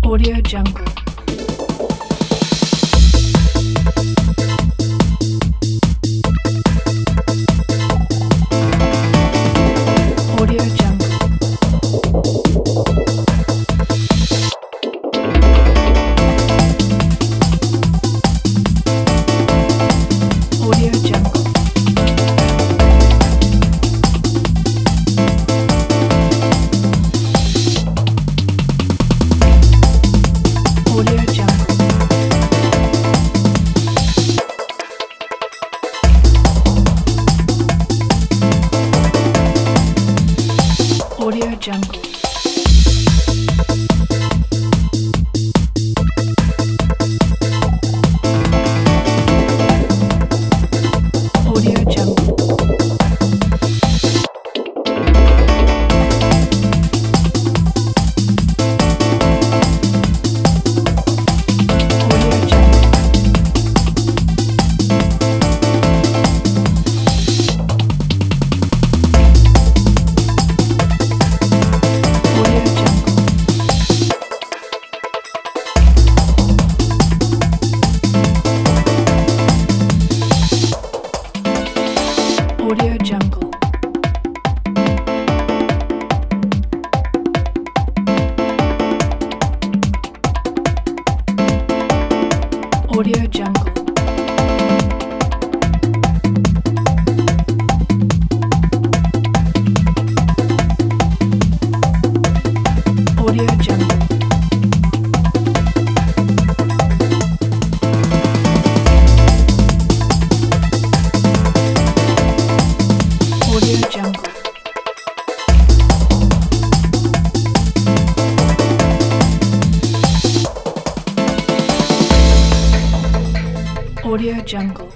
Audio Jungle. Audio Jungle. Audio Jungle. Audio Jungle. Audio Jungle. Audio Jungle. Audio Jungle. Audio Jungle. Audio Jungle. Audio Jungle. Audio Jungle. Audio Jungle. Audio Jungle.